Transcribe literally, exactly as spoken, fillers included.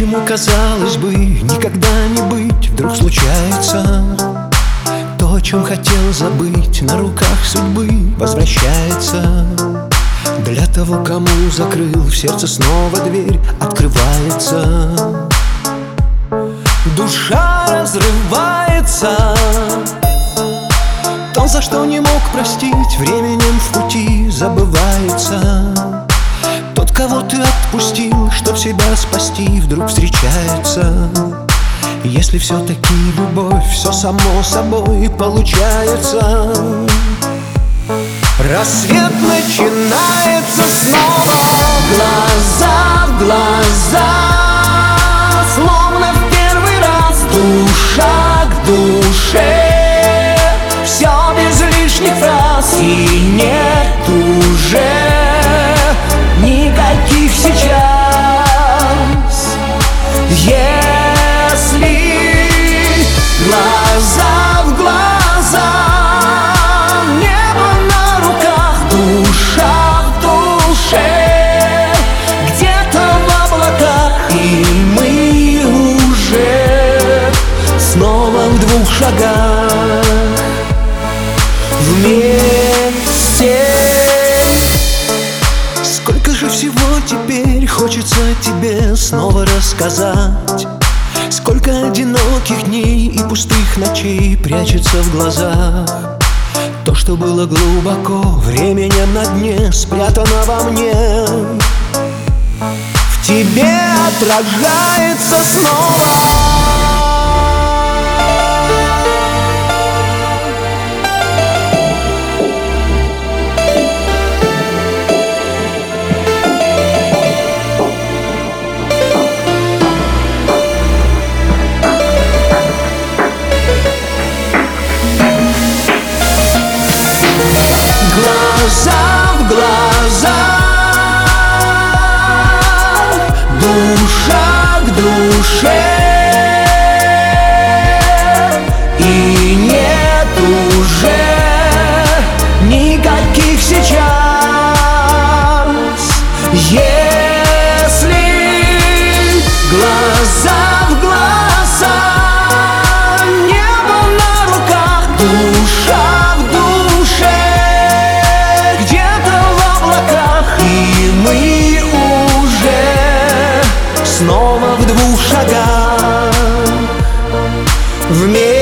чему, казалось бы, никогда не быть, вдруг случается. То, о чем хотел забыть, на руках судьбы возвращается. Для того, кому закрыл в сердце снова дверь, открывается. Душа разрывается. То, за что не мог простить, временем в пути забывается. Тот, кого ты отпустил, чтоб себя спасти, вдруг встречается. Если все-таки любовь, все само собой получается. Рассвет начинается снова. Глаза в глаза, словно в первый раз. Душа к душе, все без лишних фраз. И нет уже никаких сейчас. Если глаза в глаза, небо на руках, душа в душе, где-то в облаках, и мы уже снова в двух шагах вместе. Сколько же всего теперь хочется тебе снова рассказать. Сколько одиноких дней и пустых ночей прячется в глазах. То, что было глубоко временем на дне, спрятано во мне. В тебе отражается снова. Глаза в глаза, душа к душе, и нет уже никаких сейчас. Если глаза в глаза, небо на руках, душа в душе, и мы уже снова в двух шагах вместе.